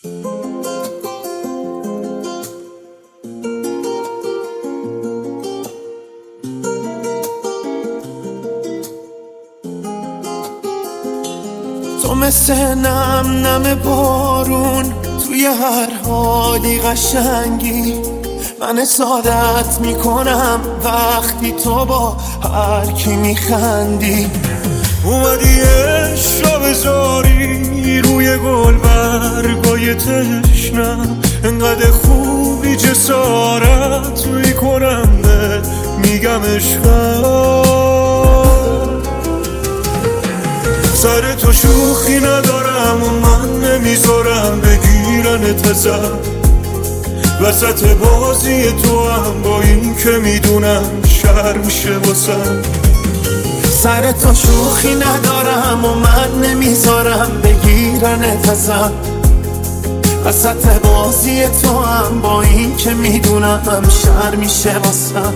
تو مثل نم بارون توی هر حالی قشنگی، من سعادت میکنم وقتی تو با هر کی میخندی. اومدی عشق بذاری روی گل برگای تشنم، انقدر خوبی جسارت میکنم به میگم عشقم. سر تو شوخی ندارم و من نمیذارم بگیرنت ازم، وسط بازی تو هم با این که میدونم شر میشه واسم. سر تو شوخی ندارم و من نمیذارم بگیرنت ازم، وسط بازی تو هم با این که میدونم شر میشه واسم.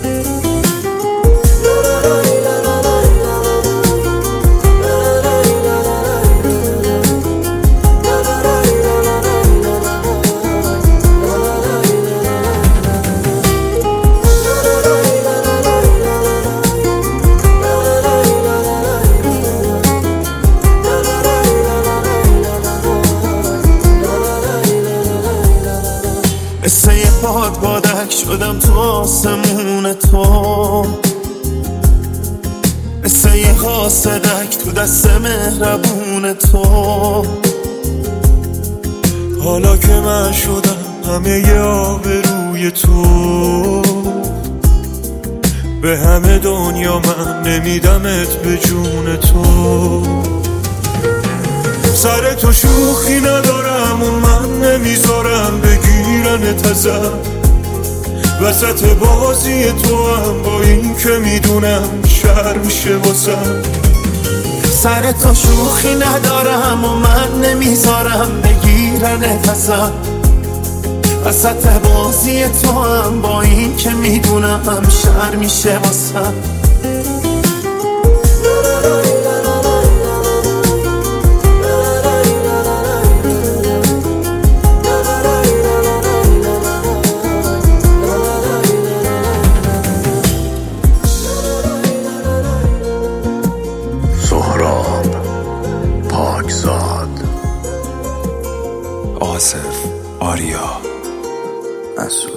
مثل یه بادک شدم تو آسمون تو، مثل یه قاصدک تو دست مهربون تو. حالا که من شدم همه ی آبروی تو، به همه دنیا من نمیدمت به جون تو. سر تو شوخی ندارم و من نمیذارم بگیرنت ازم، وسط بازی تو هم با این که میدونم شر میشه واسم. سر تو شوخی ندارم و من نمیذارم بگیرنت ازم، وسط بازی تو هم با این که میدونم شر میشه واسم. آصف آریا مسعود